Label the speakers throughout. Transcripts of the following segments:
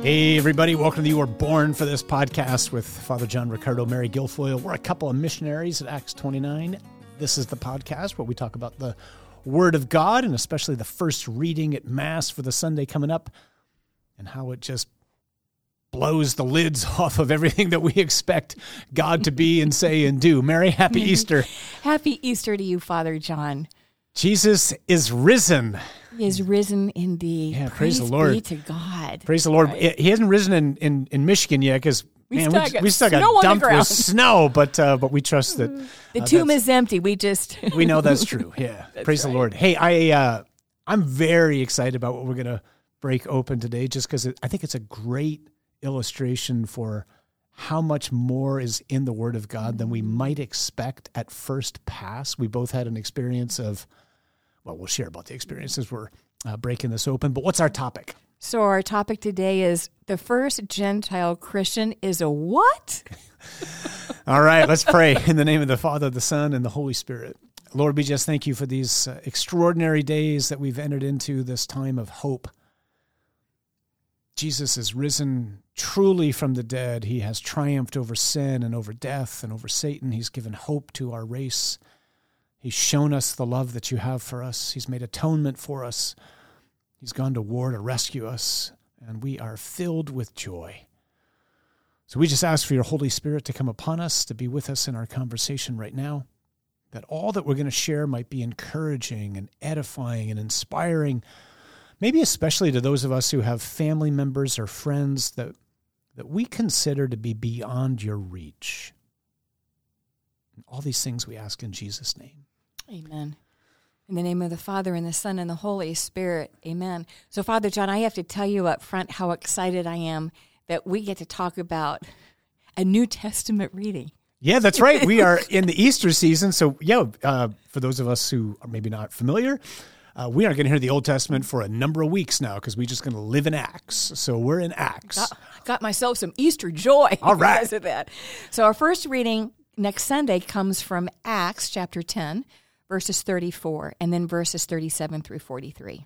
Speaker 1: Hey, everybody. Welcome to You Were Born for This podcast with Father John Riccardo, Mary Guilfoyle. We're a couple of missionaries at Acts 29. This is the podcast where we talk about the Word of God, and especially the first reading at Mass for the Sunday coming up, and how it just blows the lids off of everything that we expect God to be and say and do. Mary, happy Easter.
Speaker 2: Happy Easter to you, Father John.
Speaker 1: Jesus is risen.
Speaker 2: He is risen indeed.
Speaker 1: Yeah, praise the Lord.
Speaker 2: Be to God.
Speaker 1: Praise the Lord.
Speaker 2: Right.
Speaker 1: He hasn't risen in Michigan yet because we still got
Speaker 2: snow
Speaker 1: dumped with snow, but we trust that
Speaker 2: the tomb is empty. We
Speaker 1: know that's true. Yeah, praise the Lord. Hey, I'm very excited about what we're going to break open today, just because I think it's a great illustration for how much more is in the Word of God than we might expect at first pass. We both had an experience of, well, we'll share about the experiences we're breaking this open. But what's our topic?
Speaker 2: So our topic today is the first Gentile Christian is a what?
Speaker 1: All right, let's pray in the name of the Father, the Son, and the Holy Spirit. Lord, we just thank you for these extraordinary days that we've entered into, this time of hope. Jesus is risen truly from the dead. He has triumphed over sin and over death and over Satan. He's given hope to our race. He's shown us the love that you have for us. He's made atonement for us. He's gone to war to rescue us, and we are filled with joy. So we just ask for your Holy Spirit to come upon us, to be with us in our conversation right now, that all that we're going to share might be encouraging and edifying and inspiring, maybe especially to those of us who have family members or friends that we consider to be beyond your reach. And all these things we ask in Jesus' name.
Speaker 2: Amen. In the name of the Father, and the Son, and the Holy Spirit. Amen. So, Father John, I have to tell you up front how excited I am that we get to talk about a New Testament reading.
Speaker 1: Yeah, that's right. We are in the Easter season. So, for those of us who are maybe not familiar, we aren't going to hear the Old Testament for a number of weeks now because we're just going to live in Acts. So we're in Acts.
Speaker 2: Got myself some Easter joy
Speaker 1: All right.
Speaker 2: because of that. So our first reading next Sunday comes from Acts chapter 10, verses 34, and then verses 37 through 43.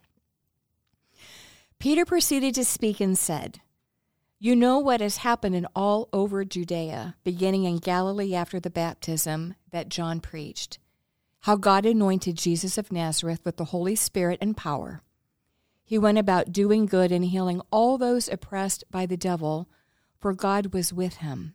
Speaker 2: Peter proceeded to speak and said, "You know what has happened in all over Judea, beginning in Galilee after the baptism that John preached, how God anointed Jesus of Nazareth with the Holy Spirit and power. He went about doing good and healing all those oppressed by the devil, for God was with him.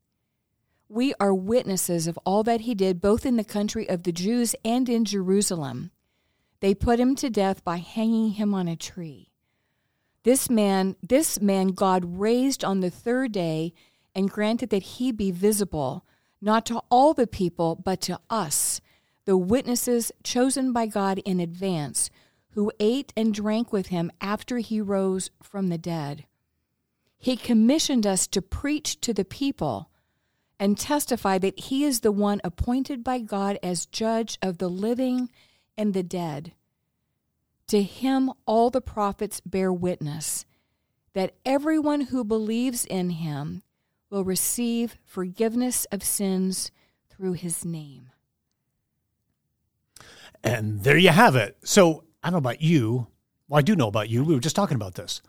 Speaker 2: We are witnesses of all that he did, both in the country of the Jews and in Jerusalem. They put him to death by hanging him on a tree. This man God raised on the third day and granted that he be visible, not to all the people, but to us, the witnesses chosen by God in advance, who ate and drank with him after he rose from the dead. He commissioned us to preach to the people and testify that he is the one appointed by God as judge of the living and the dead. To him all the prophets bear witness that everyone who believes in him will receive forgiveness of sins through his name."
Speaker 1: And there you have it. So I don't know about you. Well, I do know about you. We were just talking about this.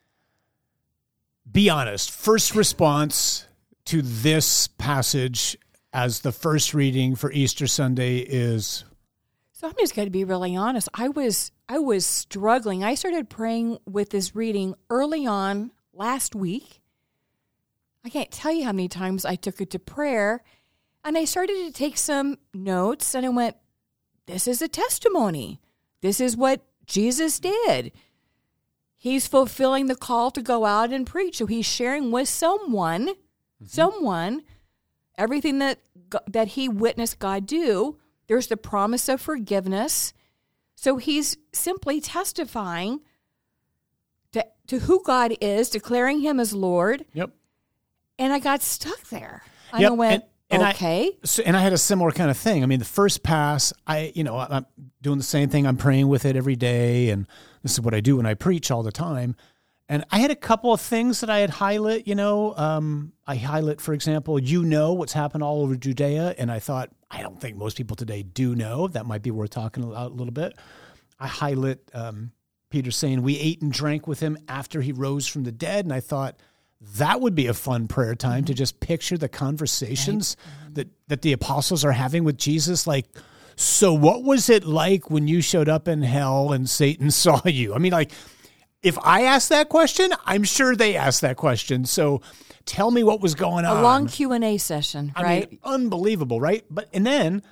Speaker 1: Be honest. First response to this passage as the first reading for Easter Sunday is?
Speaker 2: So I'm just going to be really honest. I was struggling. I started praying with this reading early on last week. I can't tell you how many times I took it to prayer, and I started to take some notes, and I went, this is a testimony. This is what Jesus did. He's fulfilling the call to go out and preach. So he's sharing with someone, everything that he witnessed God do. There's the promise of forgiveness. So he's simply testifying to who God is, declaring him as Lord.
Speaker 1: Yep.
Speaker 2: And I got stuck there. I went, okay.
Speaker 1: And I had a similar kind of thing. I mean, the first pass, I'm doing the same thing. I'm praying with it every day, and this is what I do when I preach all the time. And I had a couple of things that I had highlight, I highlight, for example, what's happened all over Judea. And I thought, I don't think most people today do know. That might be worth talking about a little bit. I highlight Peter saying, we ate and drank with him after he rose from the dead. And I thought that would be a fun prayer time to just picture the conversations that the apostles are having with Jesus. Like, so what was it like when you showed up in hell and Satan saw you? I mean, like, if I asked that question, I'm sure they asked that question. So tell me what was going on.
Speaker 2: A long Q&A session, right?
Speaker 1: I mean, unbelievable, right? But and then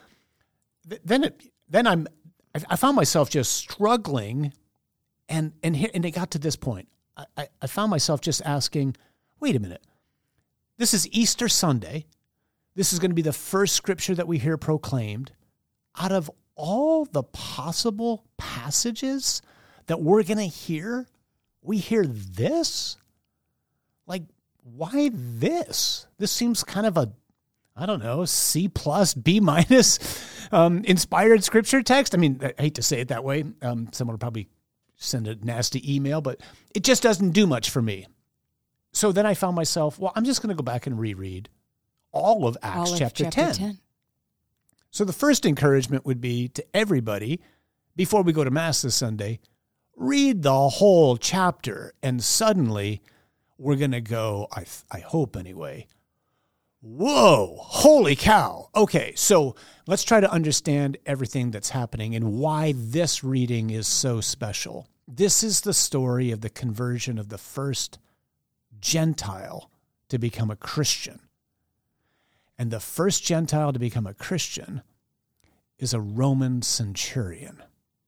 Speaker 1: I found myself just struggling, and it got to this point. I found myself just asking, wait a minute. This is Easter Sunday. This is going to be the first scripture that we hear proclaimed. Out of all the possible passages that we're going to hear, we hear this? Like, why this? This seems kind of a, I don't know, C+, B- inspired scripture text. I mean, I hate to say it that way. Someone will probably send a nasty email, but it just doesn't do much for me. So then I found myself, well, I'm just going to go back and reread all of Acts chapter 10. So the first encouragement would be to everybody, before we go to Mass this Sunday, read the whole chapter, and suddenly we're going to go, I hope anyway, whoa, holy cow. Okay, so let's try to understand everything that's happening and why this reading is so special. This is the story of the conversion of the first Gentile to become a Christian. And the first Gentile to become a Christian is a Roman centurion.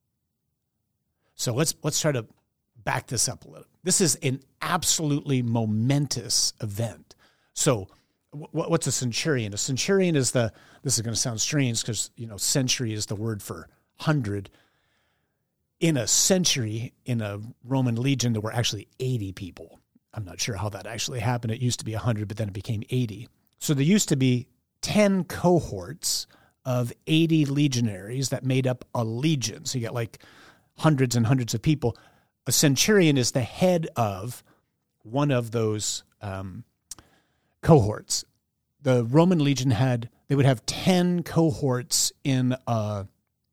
Speaker 1: So let's try to back this up a little. This is an absolutely momentous event. So what's a centurion? A centurion is this is going to sound strange because, century is the word for 100. In a century, in a Roman legion, there were actually 80 people. I'm not sure how that actually happened. It used to be 100, but then it became 80. So there used to be 10 cohorts of 80 legionaries that made up a legion. So you get like hundreds and hundreds of people. A centurion is the head of one of those cohorts. The Roman legion they would have 10 cohorts in a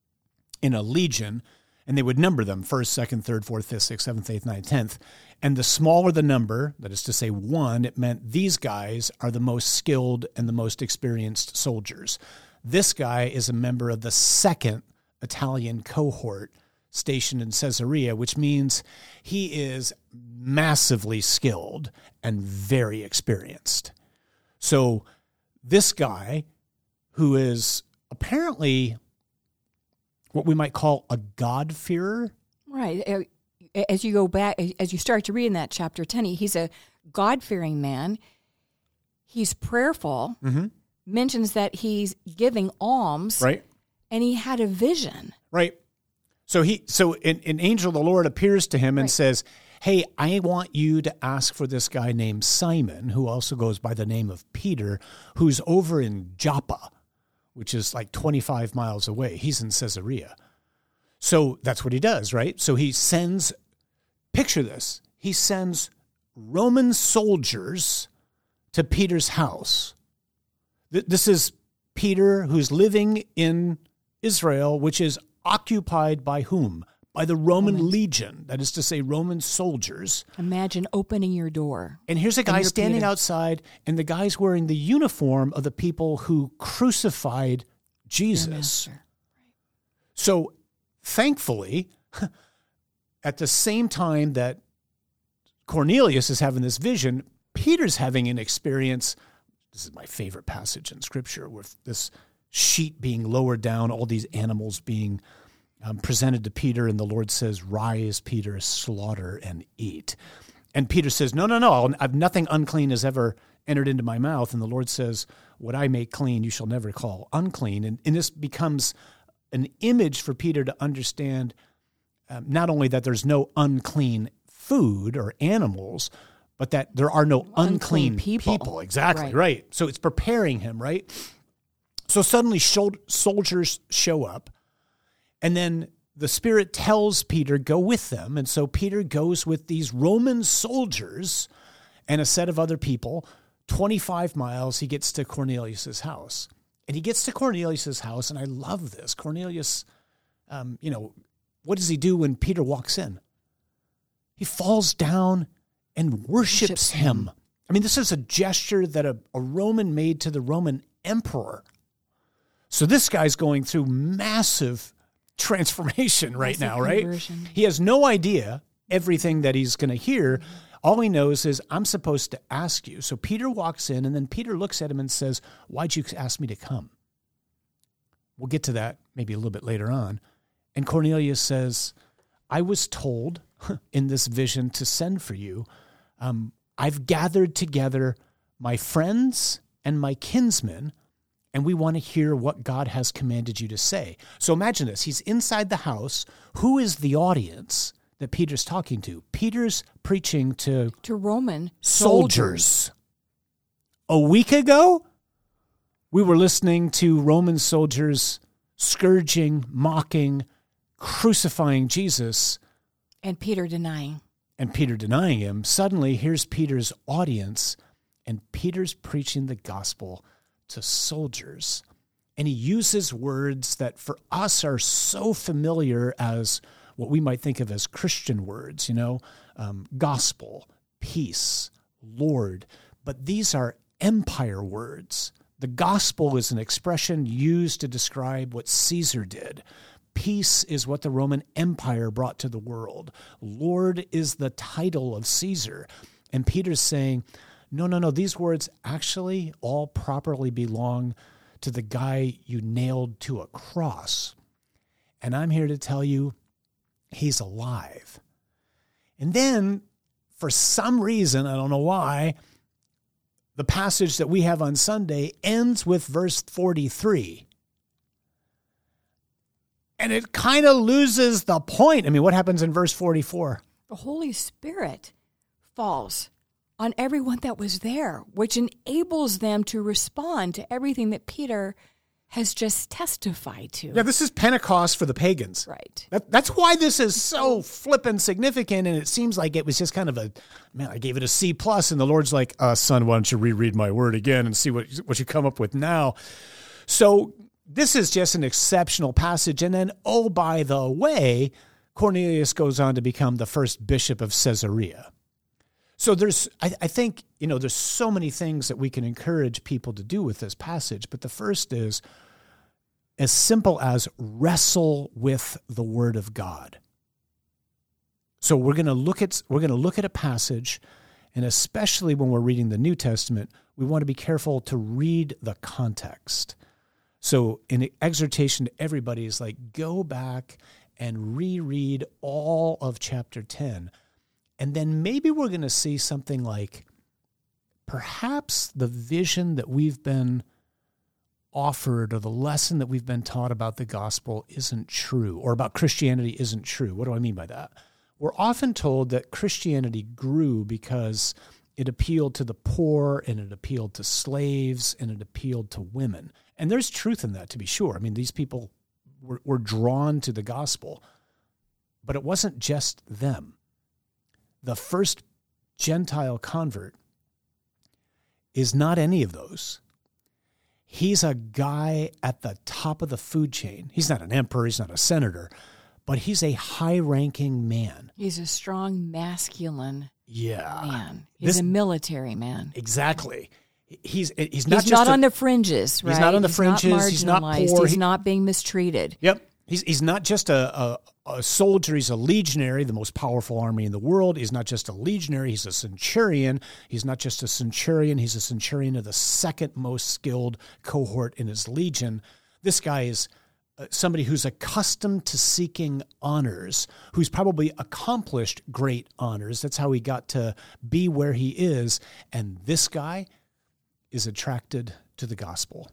Speaker 1: legion, and they would number them 1st, 2nd, 3rd, 4th, 5th, 6th, 7th, 8th, 9th, 10th. And the smaller the number, that is to say 1, it meant these guys are the most skilled and the most experienced soldiers. This guy is a member of the 2nd Italian cohort stationed in Caesarea, which means he is massively skilled and very experienced. So this guy, who is apparently what we might call a God-fearer.
Speaker 2: Right. As you go back, as you start to read in that chapter 10, he's a God-fearing man. He's prayerful, mentions that he's giving alms,
Speaker 1: right? And
Speaker 2: he had a vision.
Speaker 1: Right. So an angel of the Lord appears to him and says, hey, I want you to ask for this guy named Simon, who also goes by the name of Peter, who's over in Joppa, which is like 25 miles away. He's in Caesarea. So that's what he does, right? So he sends, picture this, he sends Roman soldiers to Peter's house. This is Peter, who's living in Israel, which is occupied by whom? By the Roman legion, that is to say Roman soldiers.
Speaker 2: Imagine opening your door.
Speaker 1: And here's a guy standing outside, and the guy's wearing the uniform of the people who crucified Jesus. So thankfully, at the same time that Cornelius is having this vision, Peter's having an experience. This is my favorite passage in Scripture, with this sheet being lowered down, all these animals being presented to Peter, and the Lord says, rise, Peter, slaughter and eat. And Peter says, no, I've nothing unclean has ever entered into my mouth. And the Lord says, what I make clean, you shall never call unclean. And this becomes an image for Peter to understand not only that there's no unclean food or animals, but that there are no unclean people. Exactly, right. So it's preparing him, right? So suddenly soldiers show up, and then the Spirit tells Peter, go with them. And so Peter goes with these Roman soldiers and a set of other people. 25 miles, he gets to Cornelius' house. And he gets to Cornelius' house, and I love this. Cornelius, what does he do when Peter walks in? He falls down and worships him. I mean, this is a gesture that a Roman made to the Roman emperor. So this guy's going through massive transformation right now, right? He has no idea everything that he's going to hear. All he knows is, I'm supposed to ask you. So Peter walks in, and then Peter looks at him and says, why'd you ask me to come? We'll get to that maybe a little bit later on. And Cornelius says, I was told in this vision to send for you. I've gathered together my friends and my kinsmen, and we want to hear what God has commanded you to say. So imagine this. He's inside the house. Who is the audience that Peter's talking to? Peter's preaching to
Speaker 2: Roman
Speaker 1: soldiers. A week ago, we were listening to Roman soldiers scourging, mocking, crucifying Jesus.
Speaker 2: And Peter denying
Speaker 1: him. Suddenly, here's Peter's audience, and Peter's preaching the gospel to soldiers. And he uses words that for us are so familiar as what we might think of as Christian words, gospel, peace, Lord. But these are empire words. The gospel is an expression used to describe what Caesar did. Peace is what the Roman Empire brought to the world. Lord is the title of Caesar. And Peter's saying, no, these words actually all properly belong to the guy you nailed to a cross. And I'm here to tell you, he's alive. And then, for some reason, I don't know why, the passage that we have on Sunday ends with verse 43. And it kind of loses the point. I mean, what happens in verse 44?
Speaker 2: The Holy Spirit falls on everyone that was there, which enables them to respond to everything that Peter has just testified to.
Speaker 1: Yeah, this is Pentecost for the pagans.
Speaker 2: Right.
Speaker 1: That's why this is so flippin' significant, and it seems like it was just kind of I gave it a C+, and the Lord's like, son, why don't you reread my word again and see what you come up with now. So this is just an exceptional passage. And then, oh, by the way, Cornelius goes on to become the first bishop of Caesarea. So I think, there's so many things that we can encourage people to do with this passage. But the first is as simple as wrestle with the Word of God. So we're going to look at a passage, and especially when we're reading the New Testament, we want to be careful to read the context. So an exhortation to everybody is like, go back and reread all of chapter 10. And then maybe we're going to see something like perhaps the vision that we've been offered or the lesson that we've been taught about the gospel isn't true, or about Christianity isn't true. What do I mean by that? We're often told that Christianity grew because it appealed to the poor, and it appealed to slaves, and it appealed to women. And there's truth in that, to be sure. I mean, these people were drawn to the gospel, but it wasn't just them. The first Gentile convert is not any of those. He's a guy at the top of the food chain. He's not an emperor, he's not a senator, but he's a high-ranking man.
Speaker 2: He's a strong, masculine man.
Speaker 1: He's
Speaker 2: a military man.
Speaker 1: Exactly. He's
Speaker 2: not on the fringes, right?
Speaker 1: He's not on the fringes. He's not poor.
Speaker 2: He's not being mistreated.
Speaker 1: Yep. He's not just a soldier. He's a legionary, the most powerful army in the world. He's not just a legionary. He's a centurion. He's not just a centurion. He's a centurion of the second most skilled cohort in his legion. This guy is somebody who's accustomed to seeking honors, who's probably accomplished great honors. That's how he got to be where he is. And this guy is attracted to the gospel,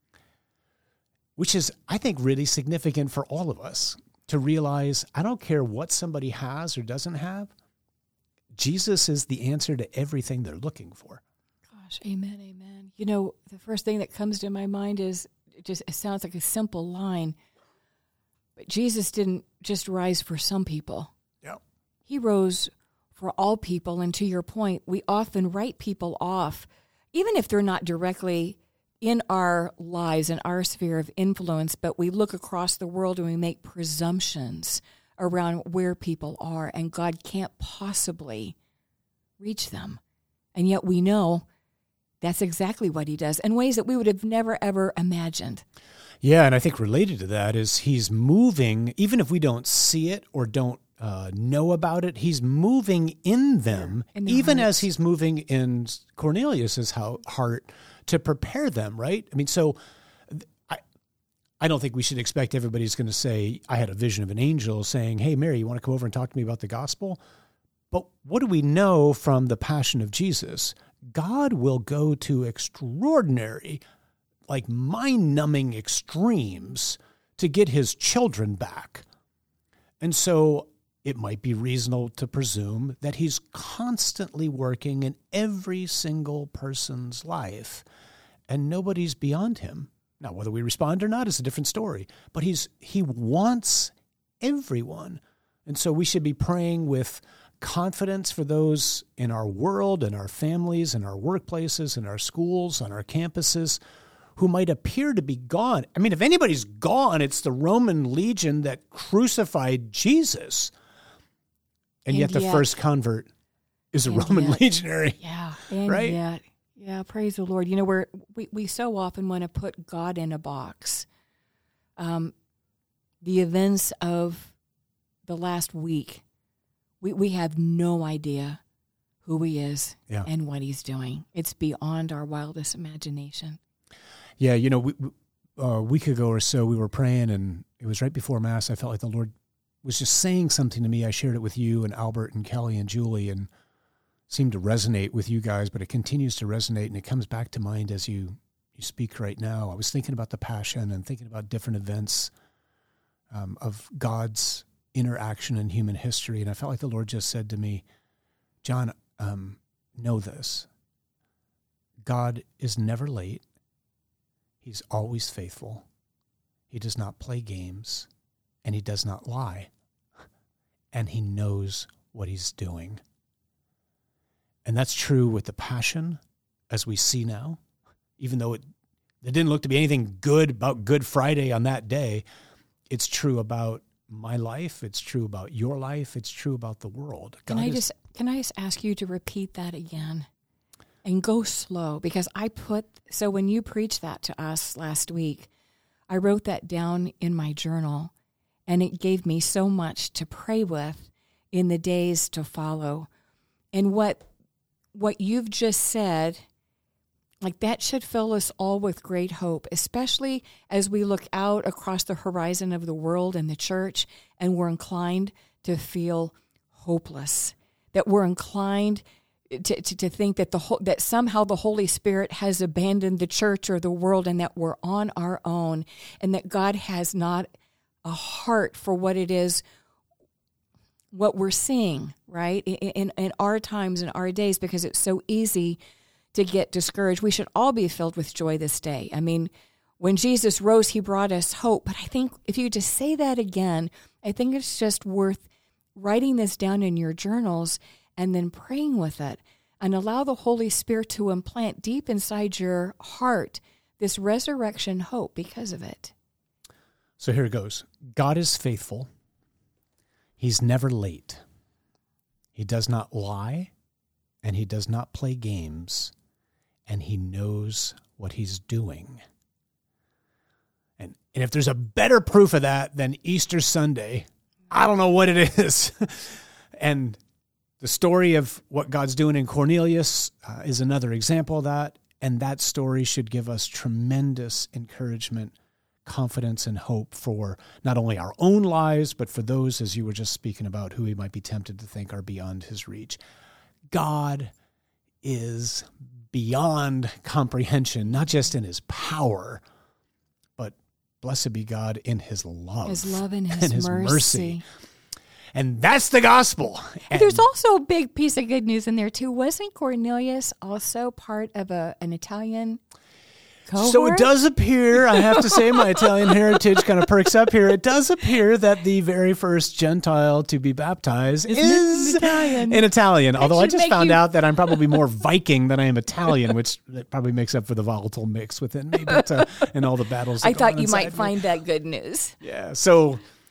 Speaker 1: which is, I think, really significant for all of us to realize I don't care what somebody has or doesn't have. Jesus is the answer to everything they're looking for.
Speaker 2: Gosh, amen, amen. The first thing that comes to my mind is, it sounds like a simple line, but Jesus didn't just rise for some people.
Speaker 1: Yeah.
Speaker 2: He rose for all people, and to your point, we often write people off, even if they're not directly in our lives, in our sphere of influence, but we look across the world and we make presumptions around where people are, and God can't possibly reach them. And yet we know that's exactly what he does in ways that we would have never, ever imagined.
Speaker 1: Yeah, and I think related to that is he's moving, even if we don't see it or don't know about it, he's moving in them, even
Speaker 2: hearts.
Speaker 1: as he's moving in Cornelius's heart to prepare them, right? I mean, so I don't think we should expect everybody's going to say, I had a vision of an angel saying, hey, Mary, you want to come over and talk to me about the gospel? But what do we know from the Passion of Jesus? God will go to extraordinary, like mind-numbing extremes to get his children back. And so it might be reasonable to presume that he's constantly working in every single person's life, and nobody's beyond him. Now, whether we respond or not is a different story, but he wants everyone. And so we should be praying with confidence for those in our world, in our families, in our workplaces, in our schools, on our campuses, who might appear to be gone. I mean, if anybody's gone, it's the Roman legion that crucified Jesus. And yet the first convert is a Roman legionary.
Speaker 2: Yeah.
Speaker 1: Right?
Speaker 2: Yeah, praise the Lord. You know, we so often want to put God in a box. The events of the last week, we have no idea who he is and what he's doing. It's beyond our wildest imagination.
Speaker 1: Yeah, you know, a week ago or so, we were praying, and it was right before Mass. I felt like the Lord was just saying something to me. I shared it with you and Albert and Kelly and Julie, and seemed to resonate with you guys, but it continues to resonate, and it comes back to mind as you speak right now. I was thinking about the Passion and thinking about different events of God's interaction in human history, and I felt like the Lord just said to me, John, know this. God is never late. He's always faithful. He does not play games, and he does not lie, and he knows what he's doing. And that's true with the Passion, as we see now. Even though it didn't look to be anything good about Good Friday on that day, it's true about my life. It's true about your life. It's true about the world.
Speaker 2: Can I just ask you to repeat that again and go slow? Because so when you preached that to us last week, I wrote that down in my journal, and it gave me so much to pray with in the days to follow. And what you've just said, like, that should fill us all with great hope, especially as we look out across the horizon of the world and the church, and we're inclined to feel hopeless, that we're inclined to think that that somehow the Holy Spirit has abandoned the church or the world, and that we're on our own, and that God has not a heart for what it is, what we're seeing, right, in our times and our days, because it's so easy to get discouraged. We should all be filled with joy this day. I mean, when Jesus rose, he brought us hope. But I think if you just say that again, I think it's just worth writing this down in your journals and then praying with it, and allow the Holy Spirit to implant deep inside your heart this resurrection hope because of it.
Speaker 1: So here it goes. God is faithful. He's never late. He does not lie, and he does not play games, and he knows what he's doing. And if there's a better proof of that than Easter Sunday, I don't know what it is. And the story of what God's doing in Cornelius is another example of that, and that story should give us tremendous encouragement, confidence, and hope for not only our own lives, but for those, as you were just speaking about, who we might be tempted to think are beyond his reach. God is beyond comprehension, not just in his power, but blessed be God in his love.
Speaker 2: His love and his mercy.
Speaker 1: And that's the gospel. And
Speaker 2: there's also a big piece of good news in there, too. Wasn't Cornelius also part of an Italian cohort?
Speaker 1: So it does appear, I have to say, my Italian heritage kind of perks up here. It does appear that the very first Gentile to be baptized is in Italian. Although I just found out that I'm probably more Viking than I am Italian, which probably makes up for the volatile mix within me, but and all the battles.
Speaker 2: I thought you might find that good news.
Speaker 1: Yeah. So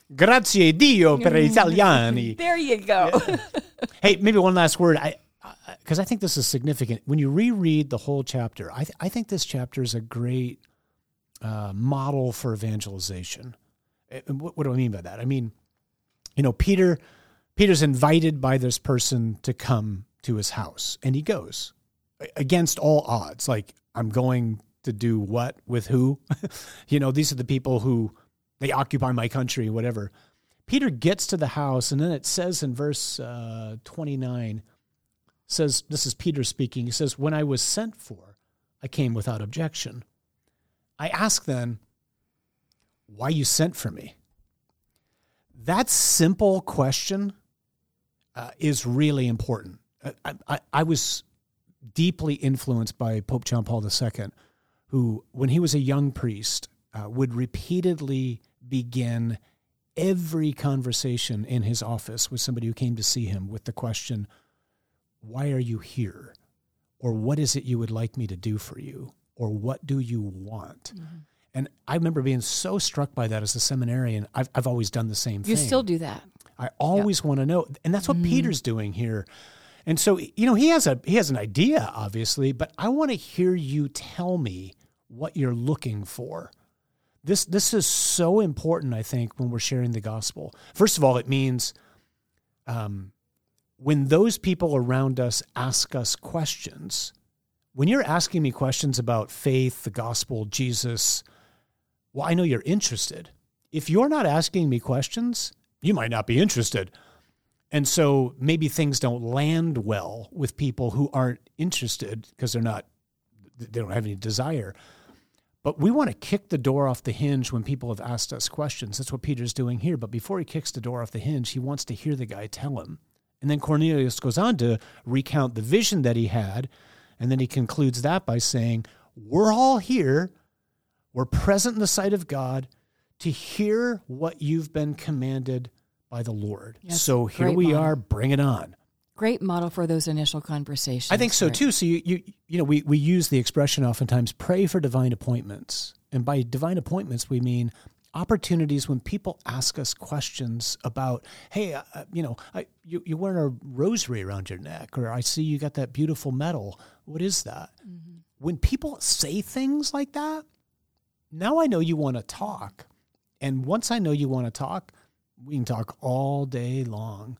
Speaker 1: Grazie Dio per gli italiani.
Speaker 2: There you go.
Speaker 1: Yeah. Hey, maybe one last word. Because I think this is significant. When you reread the whole chapter, I think this chapter is a great model for evangelization. And what do I mean by that? I mean, Peter's invited by this person to come to his house, and he goes against all odds. Like, I'm going to do what with who? These are the people who they occupy my country, whatever. Peter gets to the house, and then it says in verse 29, says, this is Peter speaking. He says, when I was sent for, I came without objection. I asked then, why you sent for me? That simple question is really important. I was deeply influenced by Pope John Paul II, who, when he was a young priest, would repeatedly begin every conversation in his office with somebody who came to see him with the question, why are you here? Or what is it you would like me to do for you? Or what do you want? Mm-hmm. And I remember being so struck by that as a seminarian. I've always done the same thing.
Speaker 2: You still do that.
Speaker 1: I always want to know. And that's what Peter's doing here. And so, he has an idea, obviously, but I want to hear you tell me what you're looking for. This is so important, I think, when we're sharing the gospel. First of all, it means when those people around us ask us questions, when you're asking me questions about faith, the gospel, Jesus, well, I know you're interested. If you're not asking me questions, you might not be interested. And so maybe things don't land well with people who aren't interested because they don't have any desire. But we want to kick the door off the hinge when people have asked us questions. That's what Peter's doing here. But before he kicks the door off the hinge, he wants to hear the guy tell him. And then Cornelius goes on to recount the vision that he had. And then he concludes that by saying, we're all here. We're present in the sight of God to hear what you've been commanded by the Lord. Yes, so here we are. Bring it on.
Speaker 2: Great model for those initial conversations.
Speaker 1: I think so too. So we use the expression oftentimes, pray for divine appointments. And by divine appointments, we mean opportunities when people ask us questions about, hey, you're wearing a rosary around your neck, or I see you got that beautiful medal. What is that? Mm-hmm. When people say things like that, now I know you want to talk. And once I know you want to talk, we can talk all day long.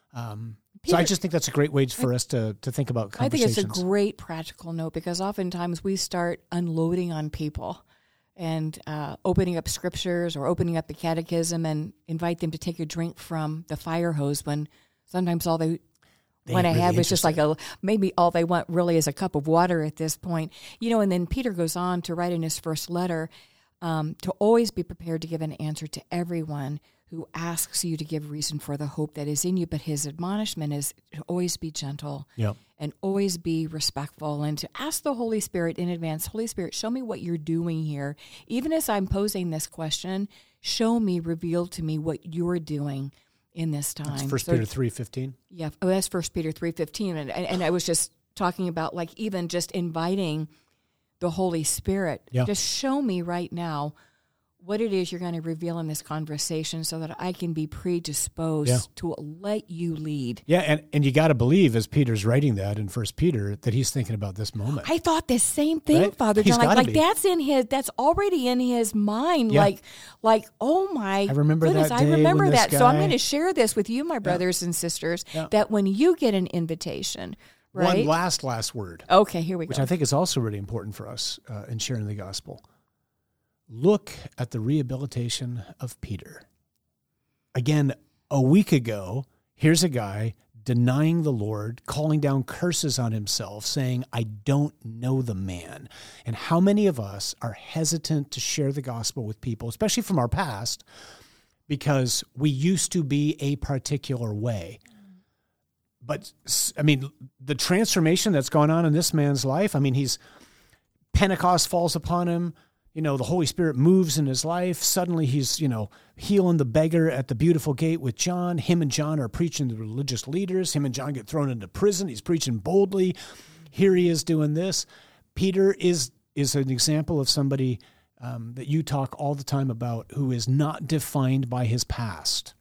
Speaker 1: So I just think that's a great way for us to think about conversations.
Speaker 2: I think it's a great practical note, because oftentimes we start unloading on people and opening up scriptures or opening up the catechism and invite them to take a drink from the fire hose when sometimes all they want to have is just like maybe all they want really is a cup of water at this point. And then Peter goes on to write in his first letter to always be prepared to give an answer to everyone who asks you to give reason for the hope that is in you. But his admonishment is to always be gentle and always be respectful, and to ask the Holy Spirit in advance, Holy Spirit, show me what you're doing here. Even as I'm posing this question, show me, reveal to me what you're doing in this time.
Speaker 1: That's 1 Peter 3:15.
Speaker 2: Yeah, that's 1 Peter 3:15. And I was just talking about even just inviting the Holy Spirit. Yeah. Just show me right now what it is you're going to reveal in this conversation so that I can be predisposed to let you lead.
Speaker 1: Yeah, and you got to believe, as Peter's writing that in 1 Peter, that he's thinking about this moment.
Speaker 2: I thought the same thing, right? Father John. Like that's already in his mind. Yeah. Like, oh my
Speaker 1: I remember
Speaker 2: goodness,
Speaker 1: that day
Speaker 2: I remember
Speaker 1: when
Speaker 2: that.
Speaker 1: This guy...
Speaker 2: So I'm going to share this with you, my brothers and sisters, that when you get an invitation, right?
Speaker 1: One last word.
Speaker 2: Okay, here we go.
Speaker 1: Which I think is also really important for us in sharing the gospel. Look at the rehabilitation of Peter. Again, a week ago, here's a guy denying the Lord, calling down curses on himself, saying, I don't know the man. And how many of us are hesitant to share the gospel with people, especially from our past, because we used to be a particular way. But, I mean, the transformation that's gone on in this man's life, I mean, Pentecost falls upon him. The Holy Spirit moves in his life. Suddenly he's, healing the beggar at the beautiful gate with John. Him and John are preaching to the religious leaders. Him and John get thrown into prison. He's preaching boldly. Here he is doing this. Peter is an example of somebody that you talk all the time about, who is not defined by his past.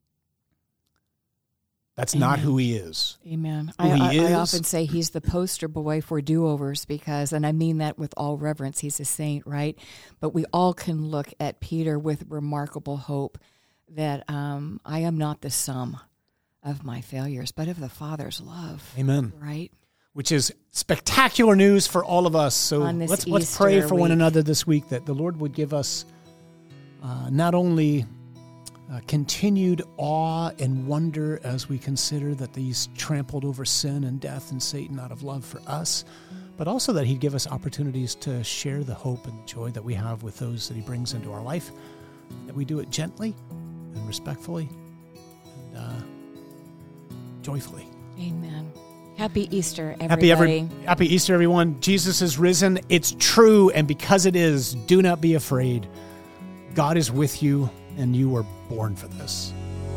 Speaker 1: That's not who he is.
Speaker 2: Amen.
Speaker 1: I
Speaker 2: often say he's the poster boy for do-overs because, and I mean that with all reverence, he's a saint, right? But we all can look at Peter with remarkable hope that I am not the sum of my failures, but of the Father's love.
Speaker 1: Amen.
Speaker 2: Right?
Speaker 1: Which is spectacular news for all of us. So let's pray for one another this week, that the Lord would give us not only continued awe and wonder as we consider that He's trampled over sin and death and Satan out of love for us, but also that He'd give us opportunities to share the hope and the joy that we have with those that He brings into our life, that we do it gently and respectfully and joyfully.
Speaker 2: Amen. Happy Easter, everybody.
Speaker 1: Happy Easter, everyone. Jesus is risen. It's true, and because it is, do not be afraid. God is with you, and you were born for this.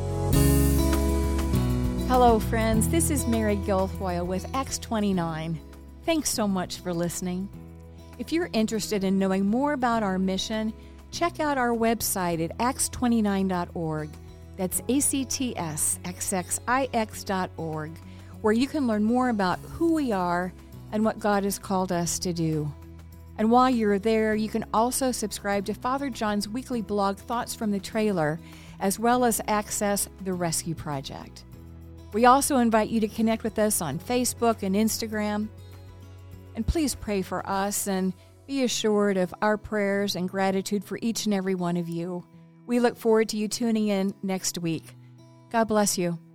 Speaker 2: Hello, friends. This is Mary Guilfoyle with Acts 29. Thanks so much for listening. If you're interested in knowing more about our mission, check out our website at acts29.org. That's actsxxix.org, where you can learn more about who we are and what God has called us to do. And while you're there, you can also subscribe to Father John's weekly blog, Thoughts from the Trailer, as well as access the Rescue Project. We also invite you to connect with us on Facebook and Instagram. And please pray for us and be assured of our prayers and gratitude for each and every one of you. We look forward to you tuning in next week. God bless you.